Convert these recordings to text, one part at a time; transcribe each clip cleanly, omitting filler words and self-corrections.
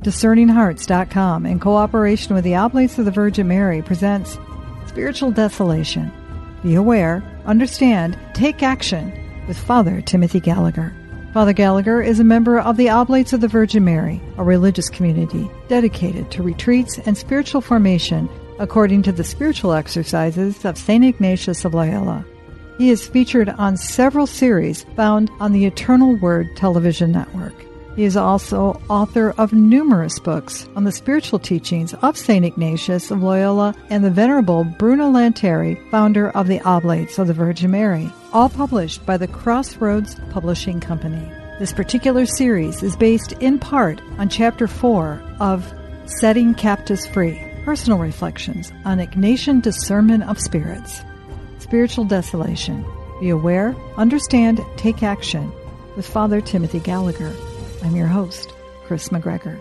DiscerningHearts.com, in cooperation with the Oblates of the Virgin Mary, presents Spiritual Desolation. Be aware, understand, take action with Father Timothy Gallagher. Father Gallagher is a member of the Oblates of the Virgin Mary, a religious community dedicated to retreats and spiritual formation according to the spiritual exercises of St. Ignatius of Loyola. He is featured on several series found on the Eternal Word television network. He is also author of numerous books on the spiritual teachings of St. Ignatius of Loyola and the Venerable Bruno Lanteri, founder of the Oblates of the Virgin Mary, all published by the Crossroads Publishing Company. This particular series is based in part on Chapter 4 of Setting Captives Free, Personal Reflections on Ignatian Discernment of Spirits. Spiritual Desolation. Be aware, understand, take action with Father Timothy Gallagher. I'm your host, Chris McGregor.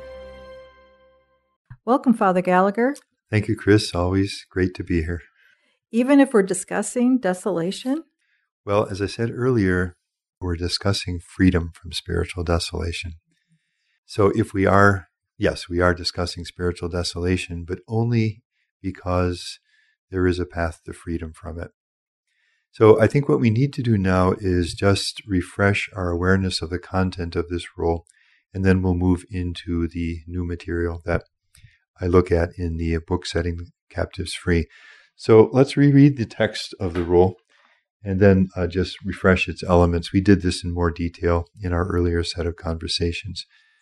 Welcome, Father Gallagher. Thank you, Chris. Always great to be here. Even if we're discussing desolation? Well, as I said earlier, we're discussing freedom from spiritual desolation. So if we are, yes, we are discussing spiritual desolation, but only because there is a path to freedom from it. So I think what we need to do now is just refresh our awareness of the content of this rule, and then we'll move into the new material that I look at in the book Setting Captives Free. So let's reread the text of the rule and then just refresh its elements. We did this in more detail in our earlier set of conversations.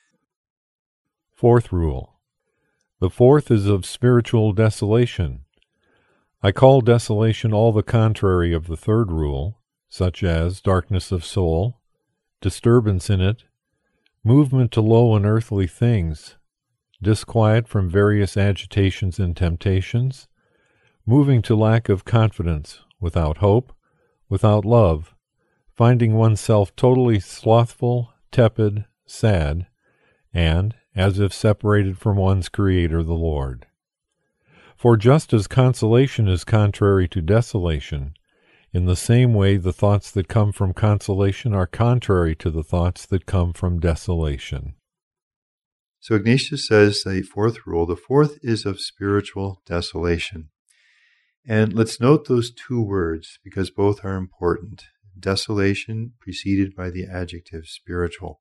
Fourth rule. The fourth is of spiritual desolation. I call desolation all the contrary of the third rule, such as darkness of soul, disturbance in it, movement to low and earthly things, disquiet from various agitations and temptations, moving to lack of confidence, without hope, without love, finding oneself totally slothful, tepid, sad, and as if separated from one's Creator, the Lord. For just as consolation is contrary to desolation, in the same way the thoughts that come from consolation are contrary to the thoughts that come from desolation. So Ignatius says the fourth rule, the fourth is of spiritual desolation. And let's note those two words because both are important. Desolation preceded by the adjective spiritual.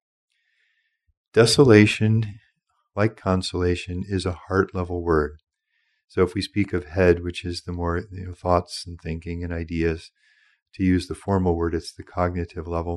Desolation, like consolation, is a heart-level word. So if we speak of head, which is the more thoughts and thinking and ideas, to use the formal word, it's the cognitive level.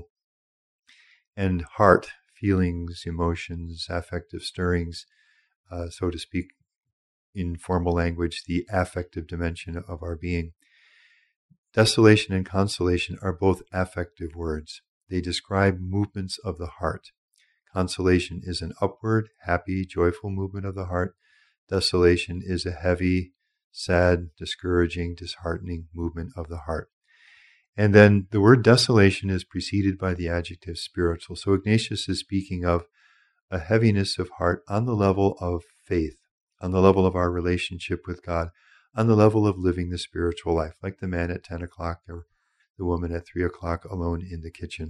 And heart, feelings, emotions, affective stirrings, so to speak, in formal language, the affective dimension of our being. Desolation and consolation are both affective words. They describe movements of the heart. Consolation is an upward, happy, joyful movement of the heart. Desolation is a heavy, sad, discouraging, disheartening movement of the heart. And then the word desolation is preceded by the adjective spiritual. So Ignatius is speaking of a heaviness of heart on the level of faith, on the level of our relationship with God, on the level of living the spiritual life, like the man at 10 o'clock or the woman at 3 o'clock alone in the kitchen.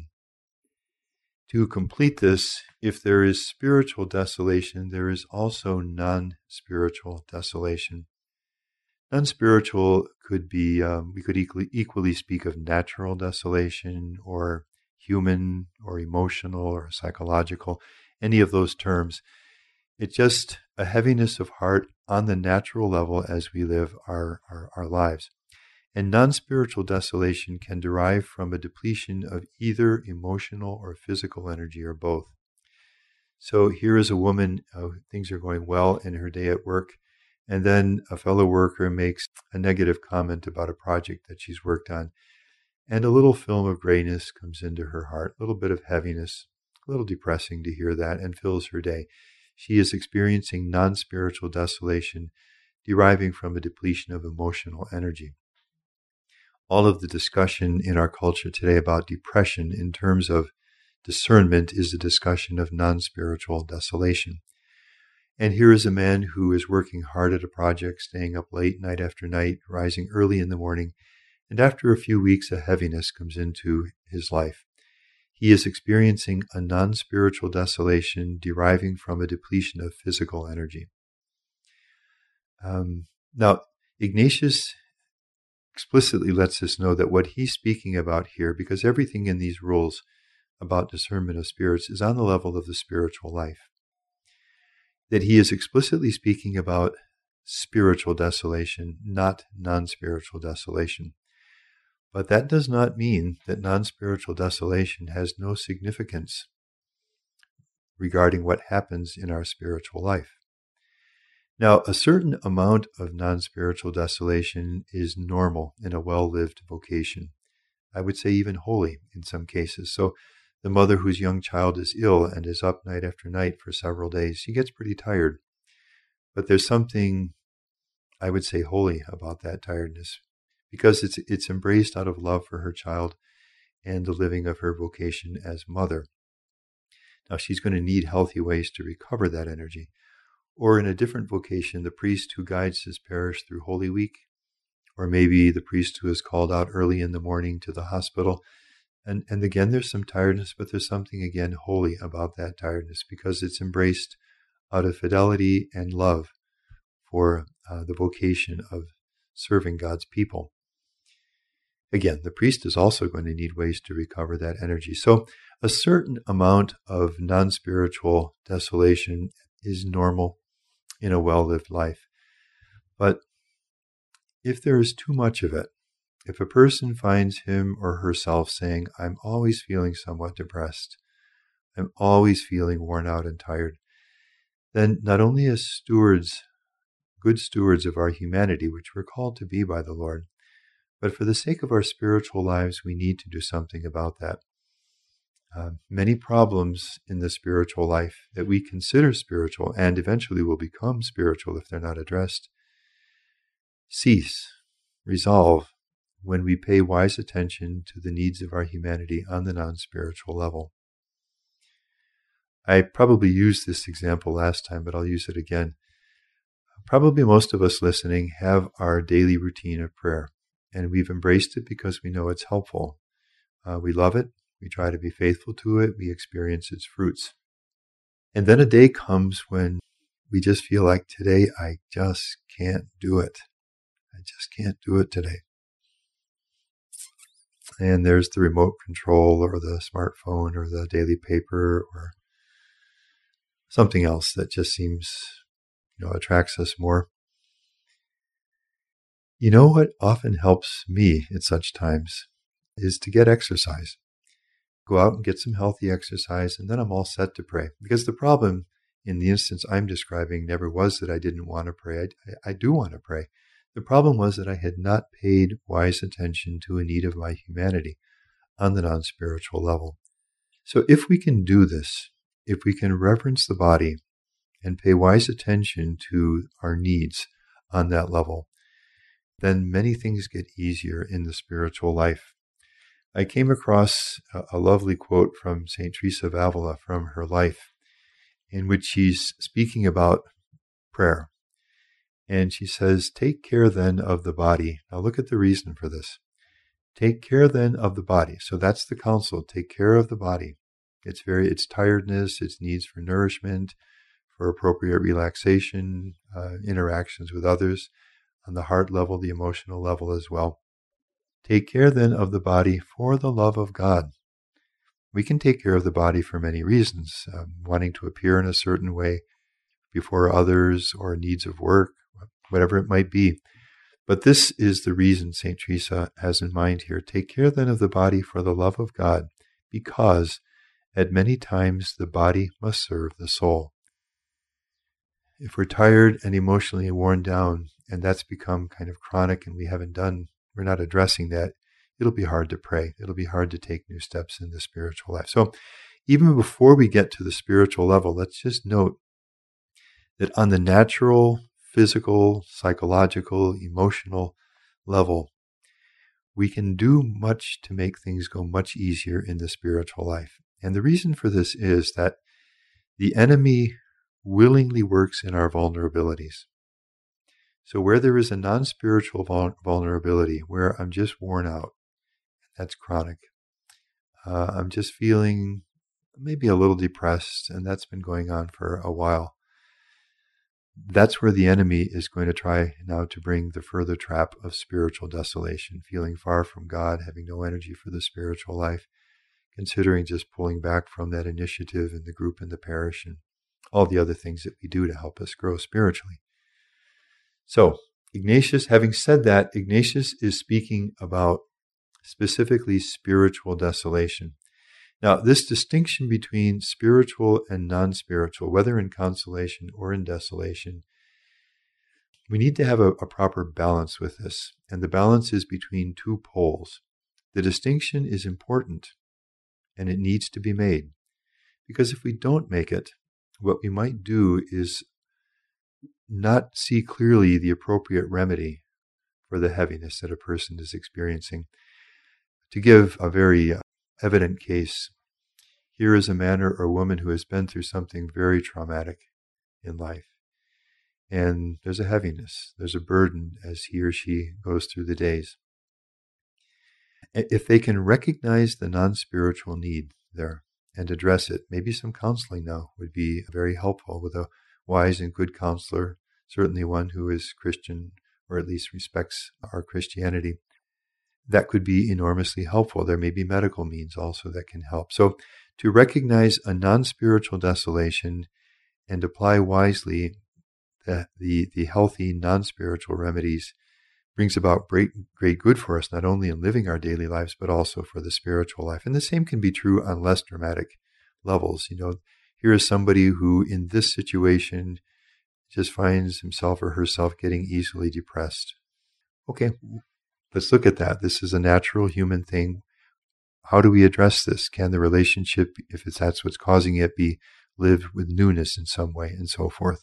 To complete this, if there is spiritual desolation, there is also non-spiritual desolation. Non-spiritual could be, we could equally speak of natural desolation or human or emotional or psychological, any of those terms. It's just a heaviness of heart on the natural level as we live our lives. And non-spiritual desolation can derive from a depletion of either emotional or physical energy or both. So here is a woman, things are going well in her day at work, and then a fellow worker makes a negative comment about a project that she's worked on, and a little film of grayness comes into her heart, a little bit of heaviness, a little depressing to hear that, and fills her day. She is experiencing non-spiritual desolation deriving from a depletion of emotional energy. All of the discussion in our culture today about depression in terms of discernment is a discussion of non-spiritual desolation. And here is a man who is working hard at a project, staying up late night after night, rising early in the morning, and after a few weeks, a heaviness comes into his life. he is experiencing a non-spiritual desolation deriving from a depletion of physical energy. Now, Ignatius explicitly lets us know that what he's speaking about here, because everything in these rules about discernment of spirits is on the level of the spiritual life, that he is explicitly speaking about spiritual desolation, not non-spiritual desolation. But that does not mean that non-spiritual desolation has no significance regarding what happens in our spiritual life. Now, a certain amount of non-spiritual desolation is normal in a well-lived vocation. I would say even holy in some cases. So the mother whose young child is ill and is up night after night for several days, she gets pretty tired. But there's something, I would say, holy about that tiredness, because it's embraced out of love for her child and the living of her vocation as mother. Now, she's going to need healthy ways to recover that energy. Or in a different vocation, the priest who guides his parish through Holy Week, or maybe the priest who is called out early in the morning to the hospital. And again, there's some tiredness, but there's something, again, holy about that tiredness, because it's embraced out of fidelity and love for the vocation of serving God's people. Again, the priest is also going to need ways to recover that energy. So a certain amount of non-spiritual desolation is normal in a well-lived life. But if there is too much of it, if a person finds him or herself saying, I'm always feeling somewhat depressed, I'm always feeling worn out and tired, then not only as stewards, good stewards of our humanity, which we're called to be by the Lord, but for the sake of our spiritual lives, we need to do something about that. Many problems in the spiritual life that we consider spiritual and eventually will become spiritual if they're not addressed, resolve when we pay wise attention to the needs of our humanity on the non-spiritual level. I probably used this example last time, but I'll use it again. Probably most of us listening have our daily routine of prayer, and we've embraced it because we know it's helpful. We love it. We try to be faithful to it. We experience its fruits. And then a day comes when we just feel like, today I just can't do it. I just can't do it today. And there's the remote control or the smartphone or the daily paper or something else that just seems, attracts us more. You know what often helps me at such times is to get exercise. Go out and get some healthy exercise, and then I'm all set to pray. Because the problem in the instance I'm describing never was that I didn't want to pray. I do want to pray. The problem was that I had not paid wise attention to a need of my humanity on the non-spiritual level. So if we can do this, if we can reverence the body and pay wise attention to our needs on that level, then many things get easier in the spiritual life. I came across a lovely quote from St. Teresa of Avila from her life, in which she's speaking about prayer. And she says, take care then of the body. Now look at the reason for this. Take care then of the body. So that's the counsel. Take care of the body. Its tiredness, its needs for nourishment, for appropriate relaxation, interactions with others on the heart level, the emotional level as well. Take care then of the body for the love of God. We can take care of the body for many reasons, wanting to appear in a certain way before others or needs of work, whatever it might be. But this is the reason St. Teresa has in mind here. Take care then of the body for the love of God, because at many times the body must serve the soul. If we're tired and emotionally worn down, and that's become kind of chronic and we're not addressing that, it'll be hard to pray. It'll be hard to take new steps in the spiritual life. So even before we get to the spiritual level, let's just note that on the natural, physical, psychological, emotional level, we can do much to make things go much easier in the spiritual life. And the reason for this is that the enemy willingly works in our vulnerabilities. So where there is a non-spiritual vulnerability, where I'm just worn out, that's chronic. I'm just feeling maybe a little depressed, and that's been going on for a while. That's where the enemy is going to try now to bring the further trap of spiritual desolation, feeling far from God, having no energy for the spiritual life, considering just pulling back from that initiative in the group and the parish and all the other things that we do to help us grow spiritually. So, Ignatius, having said that, Ignatius is speaking about specifically spiritual desolation. Now, this distinction between spiritual and non-spiritual, whether in consolation or in desolation, we need to have a proper balance with this. And the balance is between two poles. The distinction is important, and it needs to be made. Because if we don't make it, what we might do is not see clearly the appropriate remedy for the heaviness that a person is experiencing. To give a very evident case, here is a man or woman who has been through something very traumatic in life. And there's a heaviness, there's a burden as he or she goes through the days. If they can recognize the non-spiritual need there and address it, maybe some counseling now would be very helpful with a wise and good counselor, certainly one who is Christian or at least respects our Christianity. That could be enormously helpful. There may be medical means also that can help. So to recognize a non-spiritual desolation and apply wisely the healthy non-spiritual remedies brings about great good for us, not only in living our daily lives, but also for the spiritual life. And the same can be true on less dramatic levels. Here is somebody who in this situation just finds himself or herself getting easily depressed. Okay, let's look at that. This is a natural human thing. How do we address this? Can the relationship, if that's what's causing it, be lived with newness in some way, and so forth?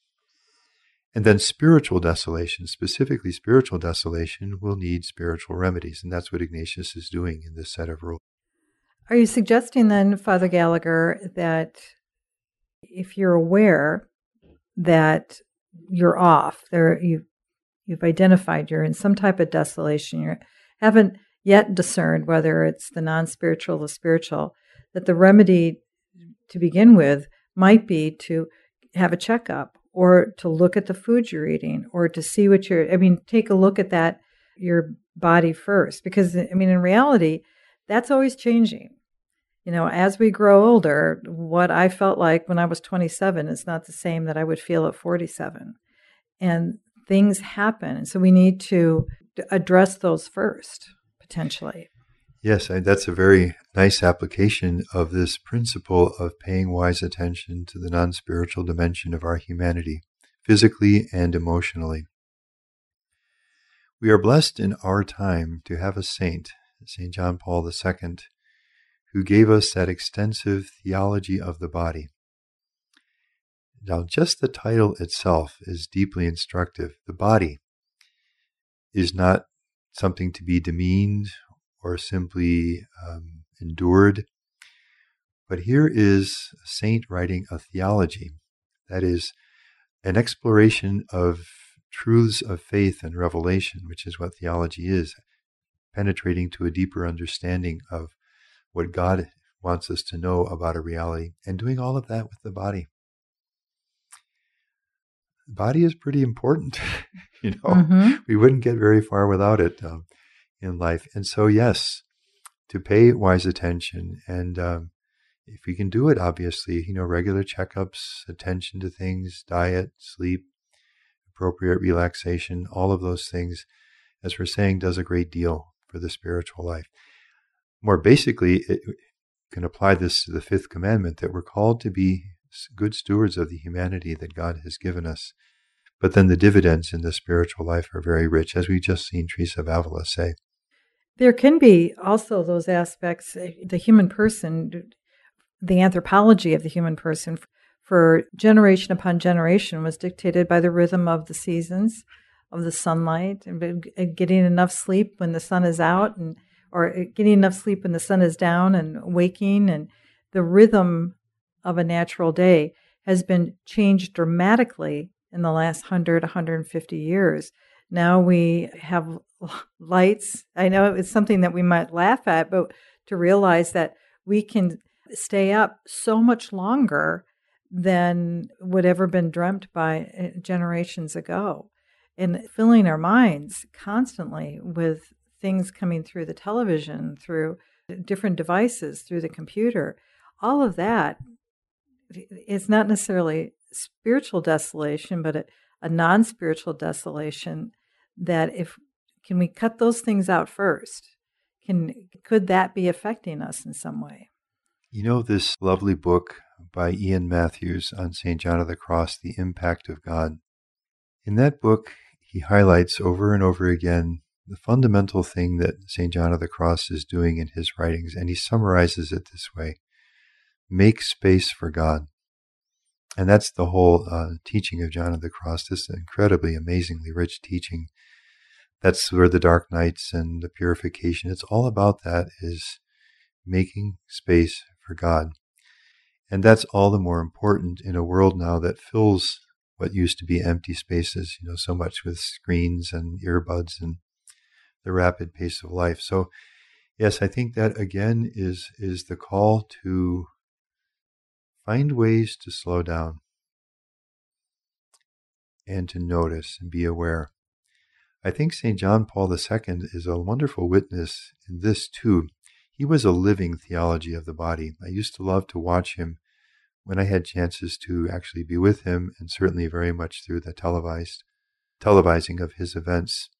And then spiritual desolation, specifically spiritual desolation, will need spiritual remedies. And that's what Ignatius is doing in this set of rules. Are you suggesting then, Father Gallagher, that if you're aware that you're off, you've identified you're in some type of desolation, you haven't yet discerned whether it's the non-spiritual or the spiritual, that the remedy to begin with might be to have a checkup or to look at the food you're eating or to see take a look at that, your body first. Because, in reality, that's always changing. As we grow older, what I felt like when I was 27 is not the same that I would feel at 47. And things happen. And so we need to address those first, potentially. Yes, that's a very nice application of this principle of paying wise attention to the non-spiritual dimension of our humanity, physically and emotionally. We are blessed in our time to have a saint, St. John Paul II, who gave us that extensive theology of the body. Now, just the title itself is deeply instructive. The body is not something to be demeaned or simply endured. But here is a saint writing a theology, that is, an exploration of truths of faith and revelation, which is what theology is, penetrating to a deeper understanding of what God wants us to know about a reality, and doing all of that with the body. The body is pretty important. We wouldn't get very far without it in life. And so, yes, to pay wise attention. And if we can do it, obviously, regular checkups, attention to things, diet, sleep, appropriate relaxation, all of those things, as we're saying, does a great deal for the spiritual life. More basically, it can apply this to the fifth commandment, that we're called to be good stewards of the humanity that God has given us. But then the dividends in the spiritual life are very rich, as we've just seen Teresa of Avila say. There can be also those aspects, the human person, the anthropology of the human person for generation upon generation was dictated by the rhythm of the seasons, of the sunlight, and getting enough sleep when the sun is out, or getting enough sleep when the sun is down, and waking. And the rhythm of a natural day has been changed dramatically in the last 100, 150 years. Now we have lights. I know it's something that we might laugh at, but to realize that we can stay up so much longer than would ever been dreamt by generations ago. And filling our minds constantly with things coming through the television, through different devices, through the computer, all of that is not necessarily spiritual desolation, but a non-spiritual desolation. That can we cut those things out first? Could that be affecting us in some way? You know, this lovely book by Ian Matthews on St. John of the Cross, The Impact of God. In that book, he highlights over and over again the fundamental thing that St. John of the Cross is doing in his writings, and he summarizes it this way: make space for God. And that's the whole teaching of John of the Cross, this incredibly, amazingly rich teaching. That's where the dark nights and the purification, it's all about that, is making space for God. And that's all the more important in a world now that fills what used to be empty spaces, so much with screens and earbuds and the rapid pace of life. So, yes, I think that again is the call to find ways to slow down and to notice and be aware. I think St. John Paul II is a wonderful witness in this too. He was a living theology of the body. I used to love to watch him when I had chances to actually be with him, and certainly very much through the televising of his events.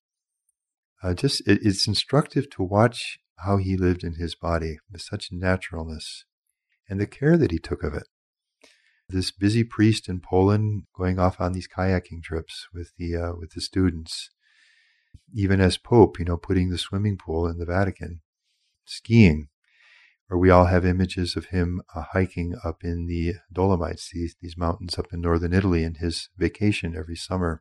It's instructive to watch how he lived in his body with such naturalness and the care that he took of it. This busy priest in Poland going off on these kayaking trips with the students, even as Pope, putting the swimming pool in the Vatican, skiing, or we all have images of him hiking up in the Dolomites, these mountains up in northern Italy, in his vacation every summer.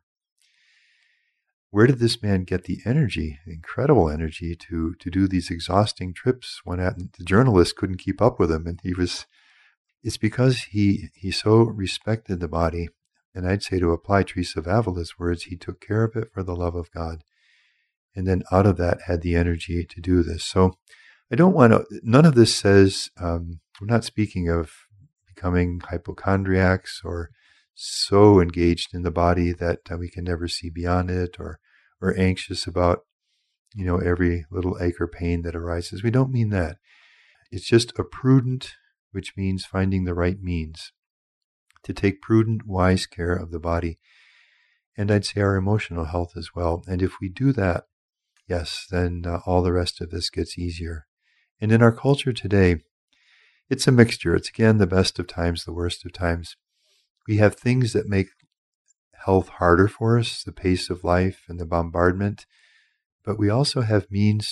Where did this man get the energy, incredible energy, to do these exhausting trips when the journalist couldn't keep up with him? And it's because he so respected the body. And I'd say, to apply Teresa of Avila's words, he took care of it for the love of God. And then out of that had the energy to do this. So I don't want to, none of this says, we're not speaking of becoming hypochondriacs or so engaged in the body that we can never see beyond it, or anxious about, every little ache or pain that arises. We don't mean that. It's just a prudent, which means finding the right means to take prudent, wise care of the body. And I'd say our emotional health as well. And if we do that, yes, then all the rest of this gets easier. And in our culture today, it's a mixture. It's, again, the best of times, the worst of times. We have things that make health harder for us, the pace of life and the bombardment. But we also have means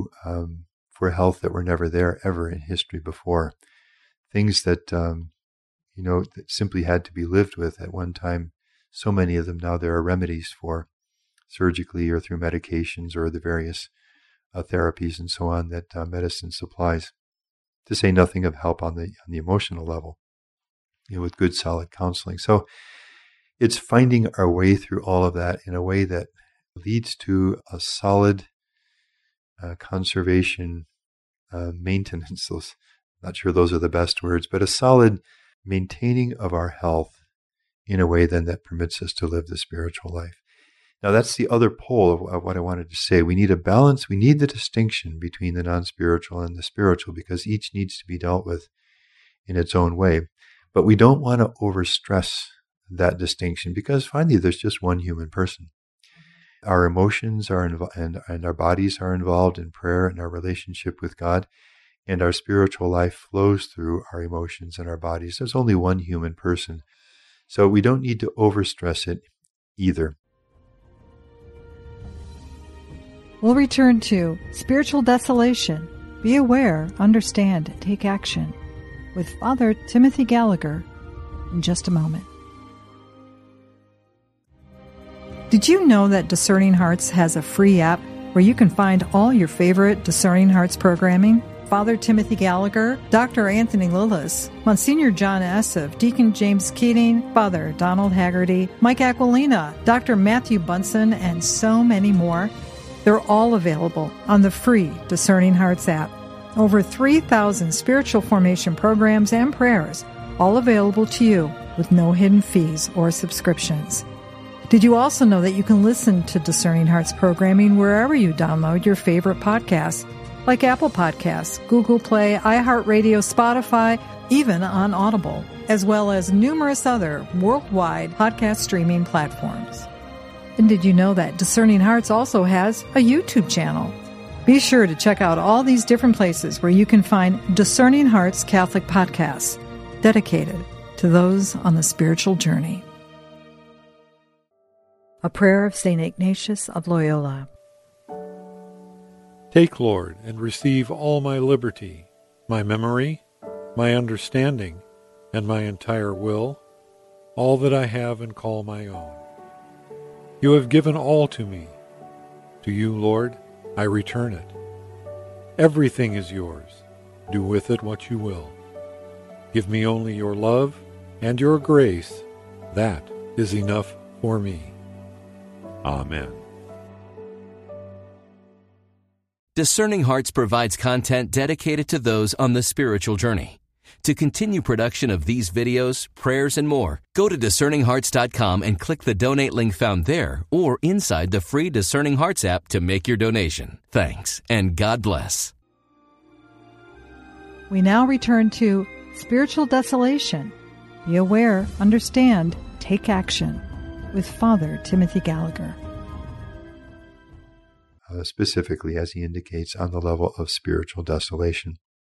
for health that were never there ever in history before. Things that, that simply had to be lived with at one time. So many of them now there are remedies for, surgically or through medications or the various therapies and so on that medicine supplies, to say nothing of help on the emotional level, with good solid counseling. So it's finding our way through all of that in a way that leads to a solid conservation, maintenance. Not sure those are the best words, but a solid maintaining of our health in a way then that permits us to live the spiritual life. Now, that's the other pole of what I wanted to say. We need a balance. We need the distinction between the non-spiritual and the spiritual, because each needs to be dealt with in its own way. But we don't want to overstress that distinction, because finally there's just one human person. Our emotions are and our bodies are involved in prayer and our relationship with God, and our spiritual life flows through our emotions and our bodies. There's only one human person. So we don't need to overstress it either. We'll return to Spiritual Desolation. Be aware, understand, take action with Father Timothy Gallagher in just a moment. Did you know that Discerning Hearts has a free app where you can find all your favorite Discerning Hearts programming? Father Timothy Gallagher, Dr. Anthony Lillis, Monsignor John Esseff, Deacon James Keating, Father Donald Haggerty, Mike Aquilina, Dr. Matthew Bunson, and so many more. They're all available on the free Discerning Hearts app. Over 3,000 spiritual formation programs and prayers, all available to you with no hidden fees or subscriptions. Did you also know that you can listen to Discerning Hearts programming wherever you download your favorite podcasts, like Apple Podcasts, Google Play, iHeartRadio, Spotify, even on Audible, as well as numerous other worldwide podcast streaming platforms. And did you know that Discerning Hearts also has a YouTube channel? Be sure to check out all these different places where you can find Discerning Hearts Catholic podcasts dedicated to those on the spiritual journey. A prayer of St. Ignatius of Loyola. Take, Lord, and receive all my liberty, my memory, my understanding, and my entire will, all that I have and call my own. You have given all to me. To you, Lord, I return it. Everything is yours. Do with it what you will. Give me only your love and your grace. That is enough for me. Amen. Discerning Hearts provides content dedicated to those on the spiritual journey. To continue production of these videos, prayers, and more, go to discerninghearts.com and click the donate link found there or inside the free Discerning Hearts app to make your donation. Thanks, and God bless. We now return to Spiritual Desolation. Be aware, understand, take action with Father Timothy Gallagher. Specifically, as he indicates, on the level of spiritual desolation.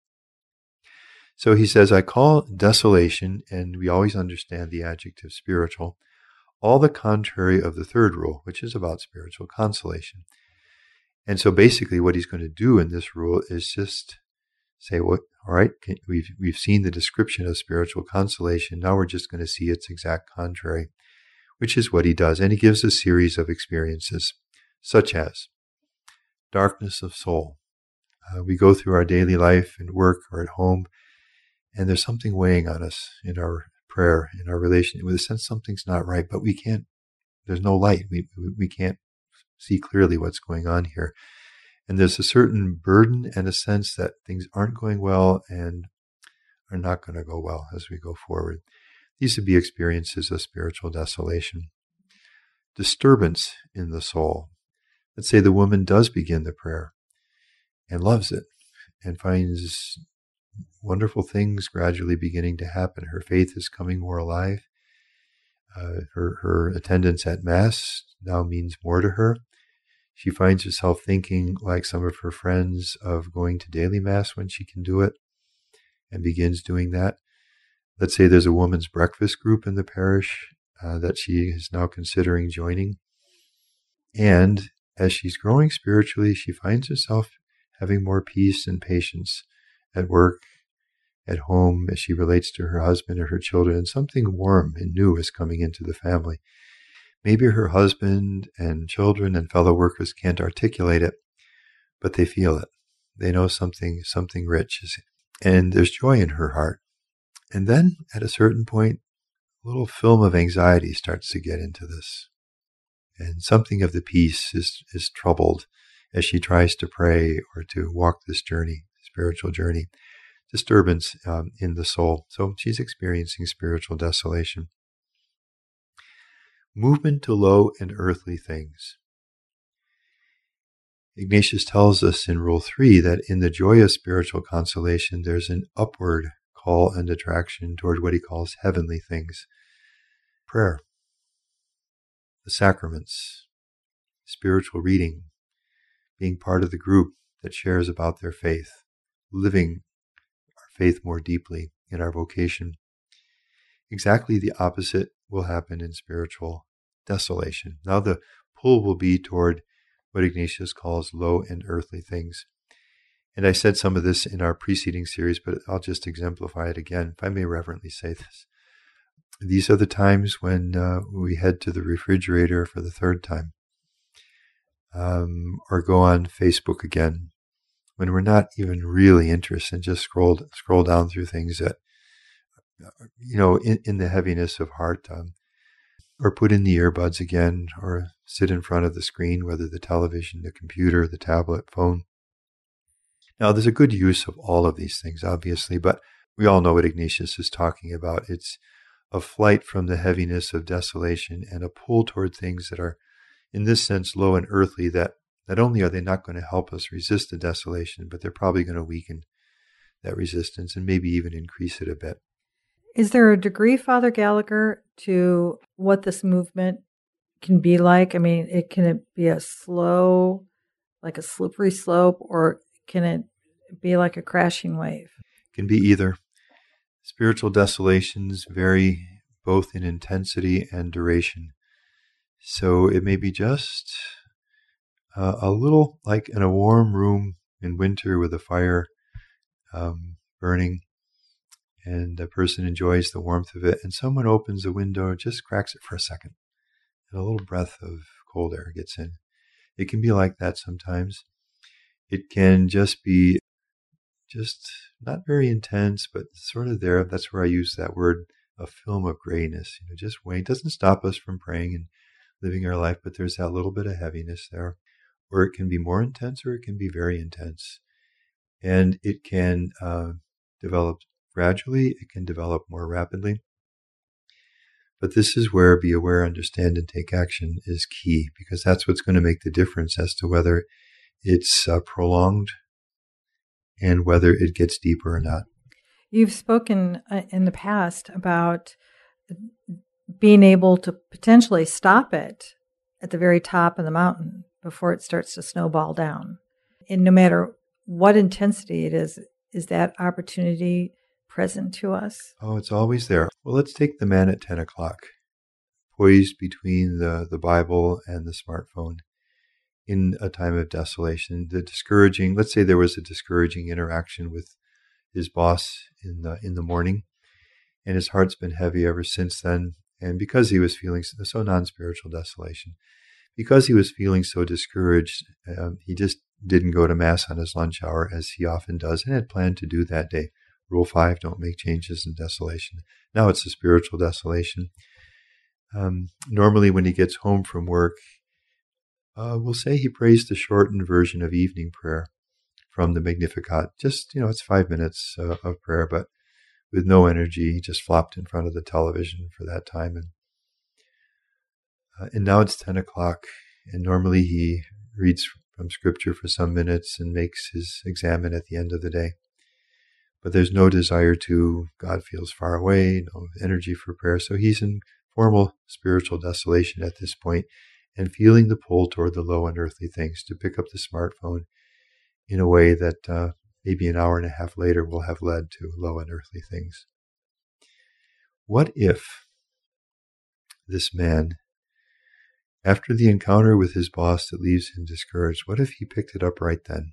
So he says, I call desolation, and we always understand the adjective spiritual, all the contrary of the third rule, which is about spiritual consolation. And so basically what he's going to do in this rule is just say, well, all right, we've seen the description of spiritual consolation. Now we're just going to see its exact contrary, which is what he does. And he gives a series of experiences, such as darkness of soul. We go through our daily life and work or at home, and there's something weighing on us in our prayer, in our relation, with a sense something's not right, but we can't, there's no light. We can't see clearly what's going on here. And there's a certain burden and a sense that things aren't going well and are not going to go well as we go forward. These would be experiences of spiritual desolation. Disturbance in the soul. Let's say the woman does begin the prayer and loves it and finds wonderful things gradually beginning to happen. Her faith is coming more alive. Her attendance at Mass now means more to her. She finds herself thinking, like some of her friends, of going to daily Mass when she can do it, and begins doing that. Let's say there's a woman's breakfast group in the parish that she is now considering joining. And as she's growing spiritually, she finds herself having more peace and patience at work, at home, as she relates to her husband or her children, and something warm and new is coming into the family. Maybe her husband and children and fellow workers can't articulate it, but they feel it. They know something rich is, and there's joy in her heart. And then at a certain point, a little film of anxiety starts to get into this. And something of the peace is troubled as she tries to pray or to walk this journey, spiritual journey. Disturbance in the soul. So she's experiencing spiritual desolation. Movement to low and earthly things. Ignatius tells us in Rule 3 that in the joy of spiritual consolation, there's an upward call and attraction toward what he calls heavenly things. Prayer, the sacraments, spiritual reading, being part of the group that shares about their faith, living our faith more deeply in our vocation. Exactly the opposite will happen in spiritual desolation. Now the pull will be toward what Ignatius calls low and earthly things. And I said some of this in our preceding series, but I'll just exemplify it again, if I may reverently say this. These are the times when we head to the refrigerator for the third time, or go on Facebook again, when we're not even really interested and just scroll down through things that, in the heaviness of heart, or put in the earbuds again, or sit in front of the screen, whether the television, the computer, the tablet, phone. Now, there's a good use of all of these things, obviously, but we all know what Ignatius is talking about. It's a flight from the heaviness of desolation and a pull toward things that are, in this sense, low and earthly, that not only are they not going to help us resist the desolation, but they're probably going to weaken that resistance and maybe even increase it a bit. Is there a degree, Father Gallagher, to what this movement can be like? I mean, can it be a slow, like a slippery slope, or can it be like a crashing wave? It can be either. Spiritual desolations vary both in intensity and duration. So it may be just a little like in a warm room in winter with a fire burning, and a person enjoys the warmth of it, and someone opens a window, just cracks it for a second, and a little breath of cold air gets in. It can be like that sometimes. It can just be just not very intense, but sort of there. That's where I use that word, a film of grayness. Just wane. It doesn't stop us from praying and living our life, but there's that little bit of heaviness there. Or it can be more intense, or it can be very intense. And it can develop gradually. It can develop more rapidly. But this is where be aware, understand, and take action is key, because that's what's going to make the difference as to whether it's prolonged and whether it gets deeper or not. You've spoken in the past about being able to potentially stop it at the very top of the mountain before it starts to snowball down. And no matter what intensity it is that opportunity present to us? Oh, it's always there. Well, let's take the man at 10 o'clock, poised between the Bible and the smartphone in a time of desolation. Let's say there was a discouraging interaction with his boss in the morning, and his heart's been heavy ever since then. And because he was feeling so non-spiritual desolation, because he was feeling so discouraged, he just didn't go to Mass on his lunch hour, as he often does, and had planned to do that day. Rule 5, don't make changes in desolation. Now it's a spiritual desolation. Normally when he gets home from work, we'll say he prays the shortened version of evening prayer from the Magnificat. Just, it's 5 minutes of prayer, but with no energy. He just flopped in front of the television for that time. And now it's 10 o'clock, and normally he reads from Scripture for some minutes and makes his examen at the end of the day. But there's no desire to. God feels far away, no energy for prayer. So he's in formal spiritual desolation at this point, and feeling the pull toward the low and earthly things, to pick up the smartphone in a way that maybe an hour and a half later will have led to low and earthly things. What if this man, after the encounter with his boss that leaves him discouraged, what if he picked it up right then?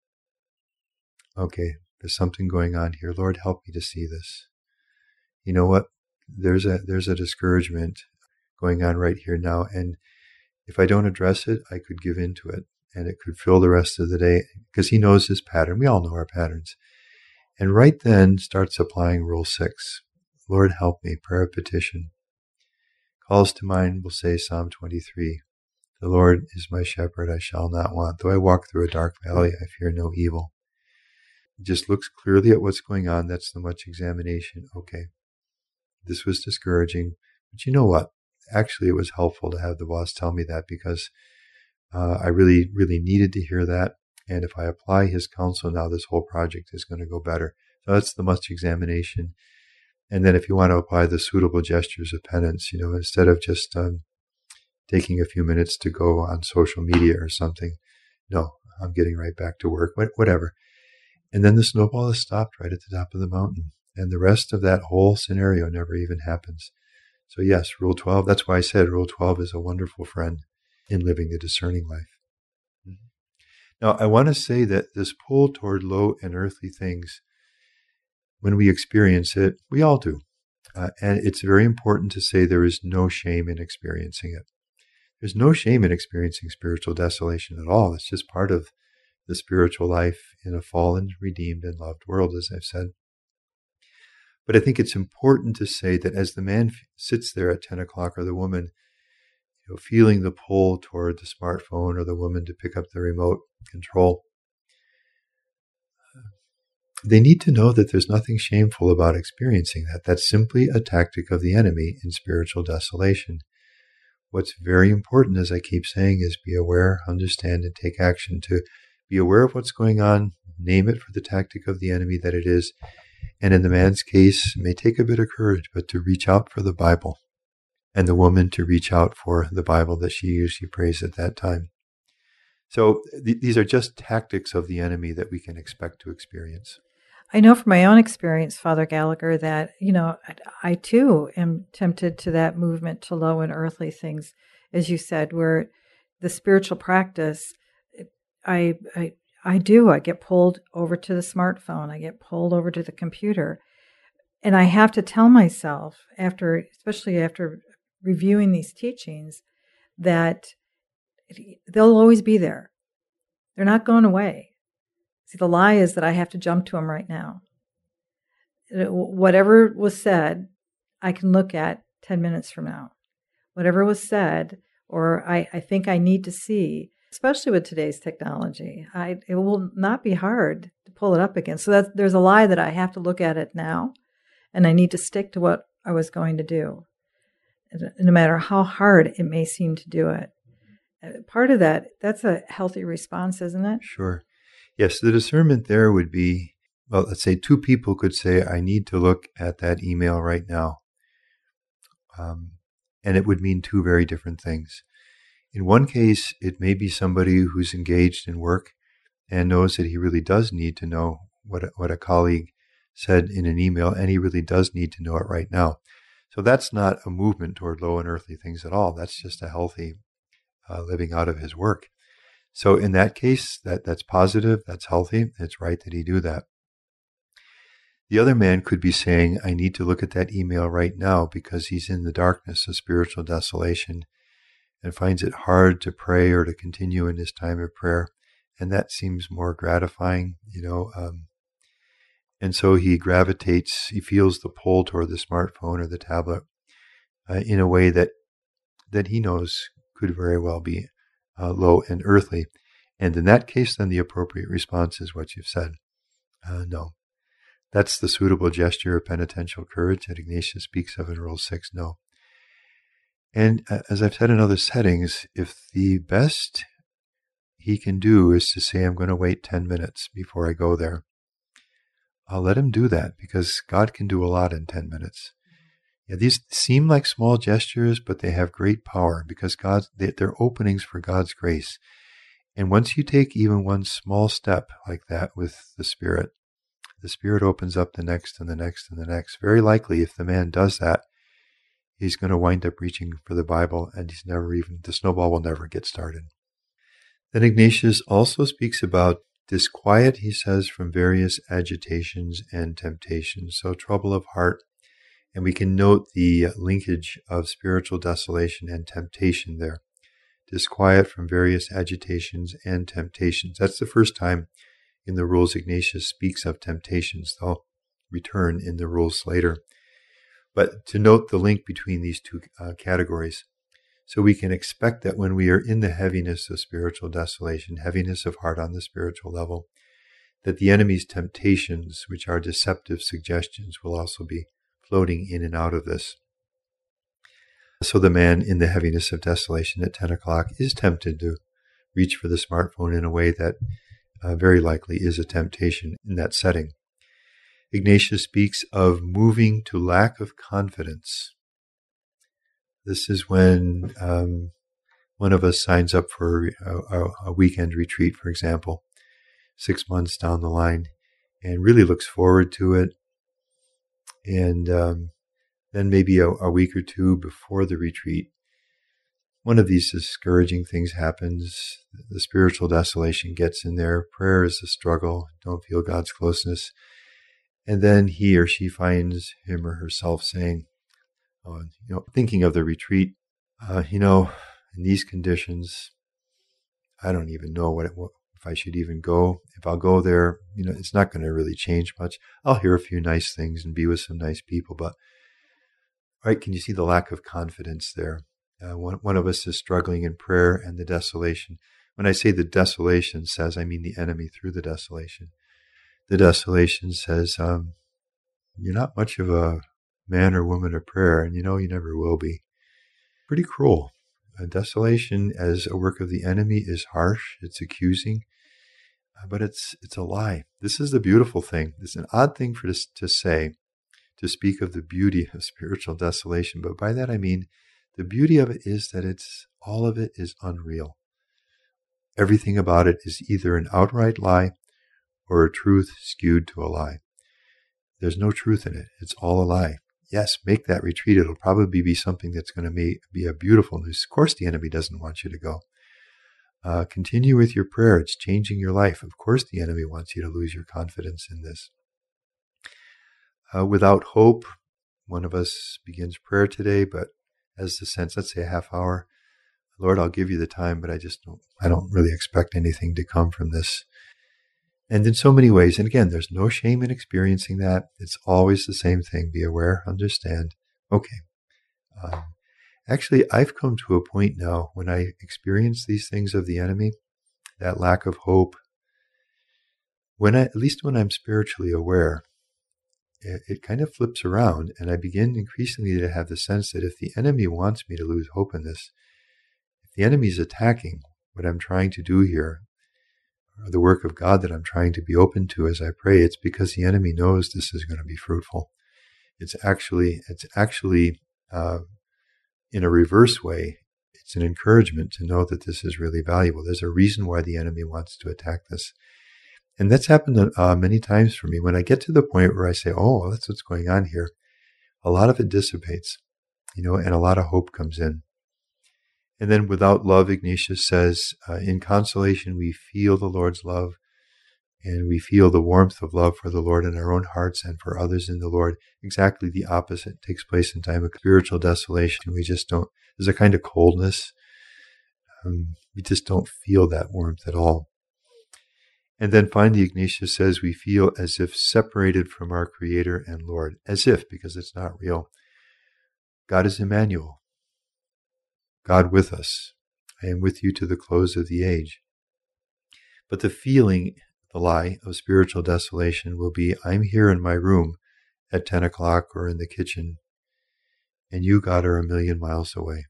Okay, there's something going on here. Lord, help me to see this. You know what? There's a discouragement going on right here now, and if I don't address it, I could give in to it, and it could fill the rest of the day, because he knows his pattern. We all know our patterns. And right then starts applying Rule 6. Lord, help me, prayer of petition. Calls to mind, we'll say Psalm 23. The Lord is my shepherd, I shall not want. Though I walk through a dark valley, I fear no evil. Just looks clearly at what's going on. That's the much examination. Okay, this was discouraging, but you know what? Actually, it was helpful to have the boss tell me that, because I really, really needed to hear that. And if I apply his counsel now, this whole project is going to go better. So that's the much examination. And then if you want to apply the suitable gestures of penance, instead of just taking a few minutes to go on social media or something, no, I'm getting right back to work, whatever. And then the snowball is stopped right at the top of the mountain. And the rest of that whole scenario never even happens. So yes, Rule 12, that's why I said Rule 12 is a wonderful friend in living the discerning life. Now, I want to say that this pull toward low and earthly things, when we experience it, we all do. And it's very important to say there is no shame in experiencing it. There's no shame in experiencing spiritual desolation at all. It's just part of the spiritual life in a fallen, redeemed, and loved world, as I've said. But I think it's important to say that as the man sits there at 10 o'clock, or the woman, feeling the pull toward the smartphone, or the woman to pick up the remote control, they need to know that there's nothing shameful about experiencing that. That's simply a tactic of the enemy in spiritual desolation. What's very important, as I keep saying, is be aware, understand, and take action. To be aware of what's going on, name it for the tactic of the enemy that it is, and in the man's case, it may take a bit of courage, but to reach out for the Bible, and the woman to reach out for the Bible that she usually prays at that time. So these are just tactics of the enemy that we can expect to experience. I know from my own experience, Father Gallagher, that, I too am tempted to that movement to low and earthly things, as you said, where the spiritual practice, I get pulled over to the smartphone. I get pulled over to the computer. And I have to tell myself, especially after reviewing these teachings, that they'll always be there. They're not going away. See, the lie is that I have to jump to them right now. Whatever was said, I can look at 10 minutes from now. Whatever was said, or I think I need to see, especially with today's technology, it will not be hard to pull it up again. So there's a lie that I have to look at it now, and I need to stick to what I was going to do, no matter how hard it may seem to do it. Part of that's a healthy response, isn't it? Sure. Yes, the discernment there would be, well, let's say two people could say, I need to look at that email right now. And it would mean two very different things. In one case, it may be somebody who's engaged in work and knows that he really does need to know what a colleague said in an email, and he really does need to know it right now. So that's not a movement toward low and earthly things at all. That's just a healthy living out of his work. So in that case, that's positive, that's healthy, it's right that he do that. The other man could be saying, I need to look at that email right now because he's in the darkness of spiritual desolation and finds it hard to pray or to continue in his time of prayer. And that seems more gratifying, and so he feels the pull toward the smartphone or the tablet in a way that he knows could very well be low and earthly. And in that case, then the appropriate response is what you've said. No. That's the suitable gesture of penitential courage that Ignatius speaks of in Rule 6, no. And as I've said in other settings, if the best he can do is to say, I'm going to wait 10 minutes before I go there, I'll let him do that, because God can do a lot in 10 minutes. Yeah, these seem like small gestures, but they have great power because they're openings for God's grace. And once you take even one small step like that with the Spirit opens up the next and the next and the next. Very likely, if the man does that, he's going to wind up reaching for the Bible, and the snowball will never get started. Then Ignatius also speaks about disquiet, he says, from various agitations and temptations. So trouble of heart. And we can note the linkage of spiritual desolation and temptation there. Disquiet from various agitations and temptations. That's the first time in the rules Ignatius speaks of temptations. They'll return in the rules later. But to note the link between these two categories. So we can expect that when we are in the heaviness of spiritual desolation, heaviness of heart on the spiritual level, that the enemy's temptations, which are deceptive suggestions, will also be floating in and out of this. So the man in the heaviness of desolation at 10 o'clock is tempted to reach for the smartphone in a way that very likely is a temptation in that setting. Ignatius speaks of moving to lack of confidence. This is when one of us signs up for a weekend retreat, for example, 6 months down the line, and really looks forward to it. And then maybe a week or two before the retreat, one of these discouraging things happens. The spiritual desolation gets in there. Prayer is a struggle. Don't feel God's closeness. And then he or she finds him or herself saying, thinking of the retreat, in these conditions, I don't even know if I should even go. If I'll go there, it's not going to really change much. I'll hear a few nice things and be with some nice people, but right, can you see the lack of confidence there? One of us is struggling in prayer and the desolation. When I say the desolation says, I mean the enemy through the desolation. the desolation says, you're not much of a man or woman of prayer, and you know you never will be. Pretty cruel. Desolation as a work of the enemy is harsh, it's accusing, but it's a lie. This is the beautiful thing. It's an odd thing for this to say, to speak of the beauty of spiritual desolation, but by that I mean the beauty of it is that all of it is unreal. Everything about it is either an outright lie or a truth skewed to a lie. There's no truth in it. It's all a lie. Yes, make that retreat. It'll probably be something that's going to be a beautiful news. Of course, the enemy doesn't want you to go. Continue with your prayer. It's changing your life. Of course, the enemy wants you to lose your confidence in this. Without hope, one of us begins prayer today, but as the sense, let's say a half hour, Lord, I'll give you the time, but I don't really expect anything to come from this. And in so many ways, and again, there's no shame in experiencing that. It's always the same thing. Be aware, understand. Okay. Actually, I've come to a point now when I experience these things of the enemy, that lack of hope, at least when I'm spiritually aware, it kind of flips around, and I begin increasingly to have the sense that if the enemy wants me to lose hope in this, if the enemy is attacking what I'm trying to do here, or the work of God that I'm trying to be open to as I pray, it's because the enemy knows this is going to be fruitful. It's actually in a reverse way, it's an encouragement to know that this is really valuable. There's a reason why the enemy wants to attack this. And that's happened many times for me. When I get to the point where I say, oh, that's what's going on here, a lot of it dissipates, and a lot of hope comes in. And then without love, Ignatius says, in consolation, we feel the Lord's love, and we feel the warmth of love for the Lord in our own hearts and for others in the Lord. Exactly the opposite takes place in time of spiritual desolation. We just don't, there's a kind of coldness. We just don't feel that warmth at all. And then finally, Ignatius says, we feel as if separated from our Creator and Lord. As if, because it's not real. God is Emmanuel. God with us. I am with you to the close of the age. But the feeling, the lie of spiritual desolation will be, I'm here in my room at 10 o'clock or in the kitchen, and you, God, are 1,000,000 miles away.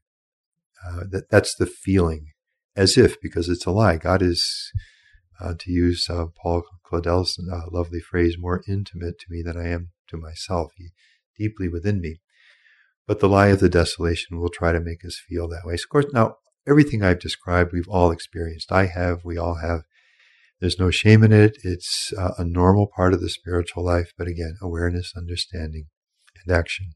That's the feeling. As if, because it's a lie. God is, to use Paul Claudel's lovely phrase, more intimate to me than I am to myself. He's deeply within me. But the lie of the desolation will try to make us feel that way. Of course, now, everything I've described, we've all experienced. I have, we all have. There's no shame in it. It's a normal part of the spiritual life. But again, awareness, understanding, and action.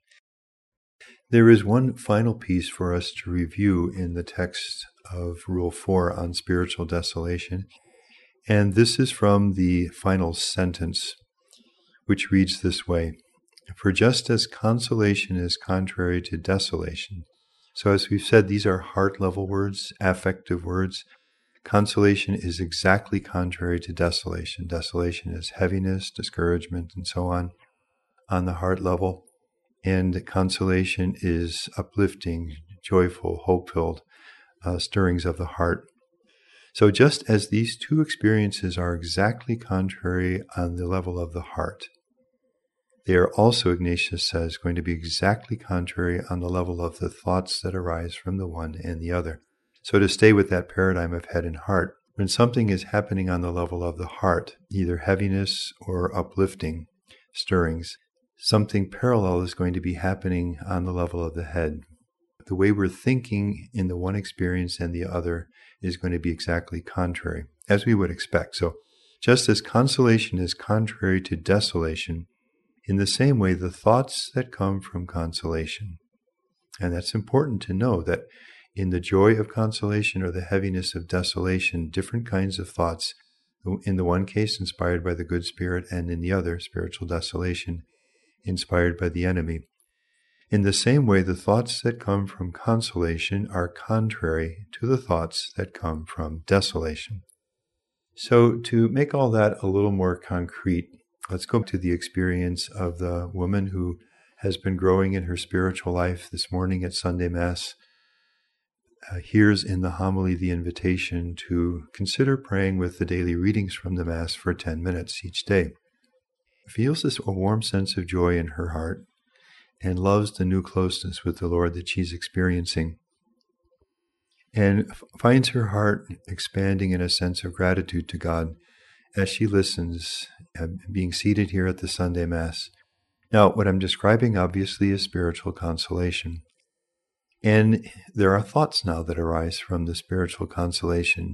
There is one final piece for us to review in the text of Rule 4 on spiritual desolation. And this is from the final sentence, which reads this way. For just as consolation is contrary to desolation, so as we've said, these are heart-level words, affective words. Consolation is exactly contrary to desolation. Desolation is heaviness, discouragement, and so on the heart level. And consolation is uplifting, joyful, hope-filled stirrings of the heart. So just as these two experiences are exactly contrary on the level of the heart, they are also, Ignatius says, going to be exactly contrary on the level of the thoughts that arise from the one and the other. So to stay with that paradigm of head and heart, when something is happening on the level of the heart, either heaviness or uplifting stirrings, something parallel is going to be happening on the level of the head. The way we're thinking in the one experience and the other is going to be exactly contrary, as we would expect. So just as consolation is contrary to desolation, in the same way, the thoughts that come from consolation, and that's important to know that in the joy of consolation or the heaviness of desolation, different kinds of thoughts, in the one case inspired by the good spirit, and in the other, spiritual desolation, inspired by the enemy. In the same way, the thoughts that come from consolation are contrary to the thoughts that come from desolation. So to make all that a little more concrete, let's go to the experience of the woman who has been growing in her spiritual life this morning at Sunday Mass. Hears in the homily the invitation to consider praying with the daily readings from the Mass for 10 minutes each day. feels a warm sense of joy in her heart and loves the new closeness with the Lord that she's experiencing, and finds her heart expanding in a sense of gratitude to God as she listens, being seated here at the Sunday Mass. Now, what I'm describing obviously is spiritual consolation. And there are thoughts now that arise from the spiritual consolation.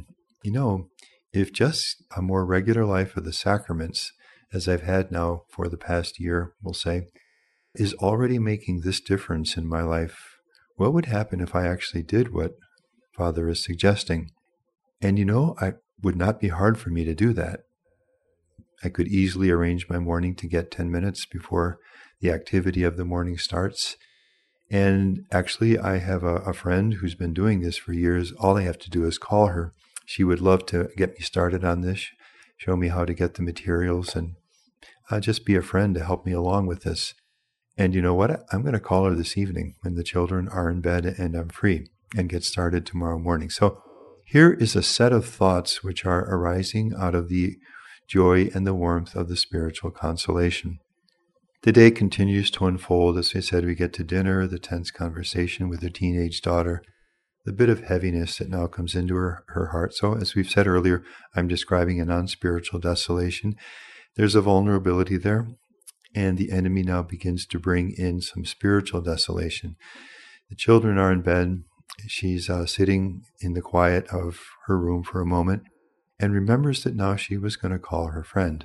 If just a more regular life of the sacraments, as I've had now for the past year, we'll say, is already making this difference in my life, what would happen if I actually did what Father is suggesting? And it would not be hard for me to do that. I could easily arrange my morning to get 10 minutes before the activity of the morning starts. And actually, I have a friend who's been doing this for years. All I have to do is call her. She would love to get me started on this, show me how to get the materials, and just be a friend to help me along with this. And you know what? I'm going to call her this evening when the children are in bed and I'm free, and get started tomorrow morning. So here is a set of thoughts which are arising out of the joy and the warmth of the spiritual consolation. The day continues to unfold. As I said, we get to dinner, the tense conversation with her teenage daughter, the bit of heaviness that now comes into her heart. So as we've said earlier, I'm describing a non-spiritual desolation. There's a vulnerability there, and the enemy now begins to bring in some spiritual desolation. The children are in bed. She's sitting in the quiet of her room for a moment and remembers that now she was going to call her friend.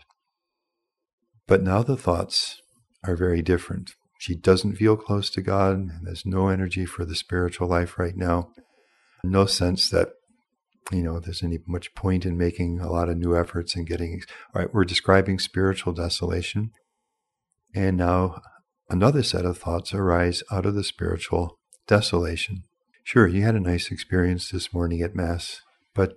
But now the thoughts are very different. She doesn't feel close to God, and there's no energy for the spiritual life right now. No sense that, there's any much point in making a lot of new efforts and getting... All right, we're describing spiritual desolation. And now another set of thoughts arise out of the spiritual desolation. Sure, you had a nice experience this morning at Mass, but,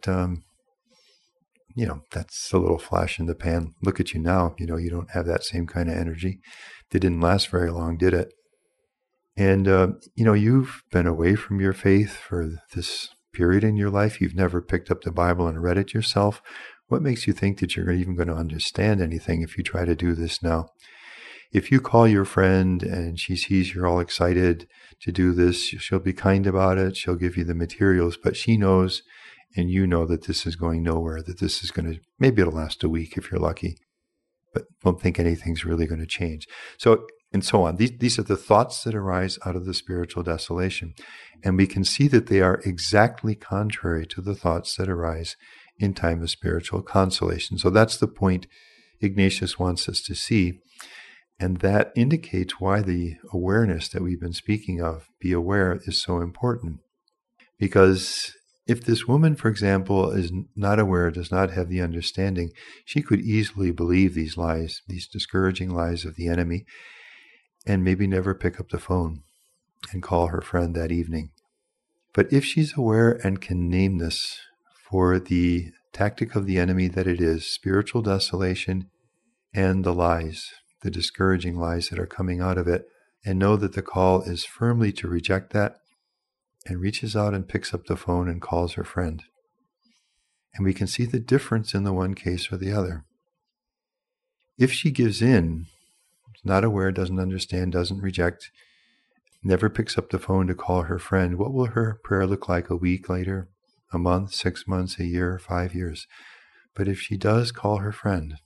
that's a little flash in the pan. Look at you now. You don't have that same kind of energy. It didn't last very long, did it? And, you've been away from your faith for this period in your life. You've never picked up the Bible and read it yourself. What makes you think that you're even going to understand anything if you try to do this now? If you call your friend and she sees you're all excited to do this, she'll be kind about it. She'll give you the materials, but she knows and you know that this is going nowhere, that this is going to, maybe it'll last a week if you're lucky, but don't think anything's really going to change. So, and so on. These are the thoughts that arise out of the spiritual desolation. And we can see that they are exactly contrary to the thoughts that arise in time of spiritual consolation. So that's the point Ignatius wants us to see. And that indicates why the awareness that we've been speaking of, be aware, is so important. Because if this woman, for example, is not aware, does not have the understanding, she could easily believe these lies, these discouraging lies of the enemy, and maybe never pick up the phone and call her friend that evening. But if she's aware and can name this for the tactic of the enemy that it is, spiritual desolation and the lies, the discouraging lies that are coming out of it, and know that the call is firmly to reject that, and reaches out and picks up the phone and calls her friend. And we can see the difference in the one case or the other. If she gives in, not aware, doesn't understand, doesn't reject, never picks up the phone to call her friend, what will her prayer look like a week later, a month, 6 months, a year, 5 years? But if she does call her friend,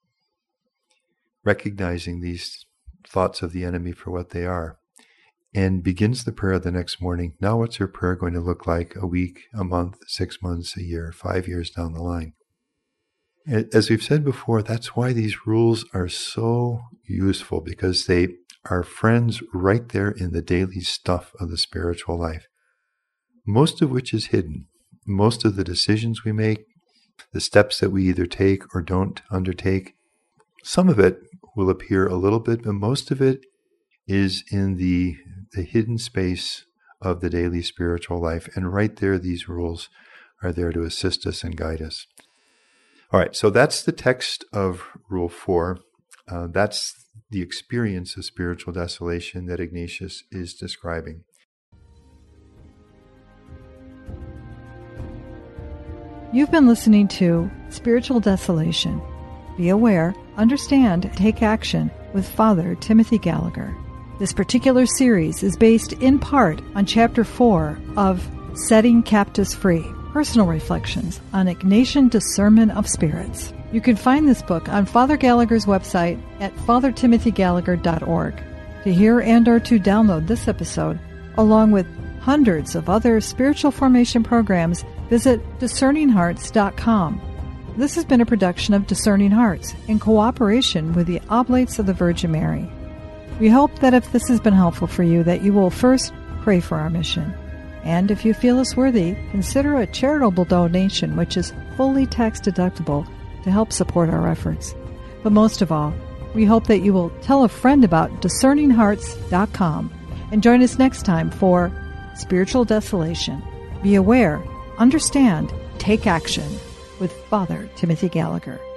recognizing these thoughts of the enemy for what they are, and begins the prayer the next morning, now what's her prayer going to look like a week, a month, 6 months, a year, 5 years down the line? As we've said before, that's why these rules are so useful, because they are friends right there in the daily stuff of the spiritual life, most of which is hidden. Most of the decisions we make, the steps that we either take or don't undertake, some of it will appear a little bit, but most of it is in the hidden space of the daily spiritual life. And right there, these rules are there to assist us and guide us. All right, so that's the text of Rule 4. That's the experience of spiritual desolation that Ignatius is describing. You've been listening to Spiritual Desolation. Be aware, Understand, Take Action with Father Timothy Gallagher. This particular series is based in part on Chapter 4 of Setting Captives Free, Personal Reflections on Ignatian Discernment of Spirits. You can find this book on Father Gallagher's website at fathertimothygallagher.org. To hear and or to download this episode, along with hundreds of other spiritual formation programs, visit discerninghearts.com. This has been a production of Discerning Hearts in cooperation with the Oblates of the Virgin Mary. We hope that if this has been helpful for you, that you will first pray for our mission. And if you feel us worthy, consider a charitable donation, which is fully tax deductible, to help support our efforts. But most of all, we hope that you will tell a friend about discerninghearts.com and join us next time for Spiritual Desolation. Be aware, understand, take action with Father Timothy Gallagher.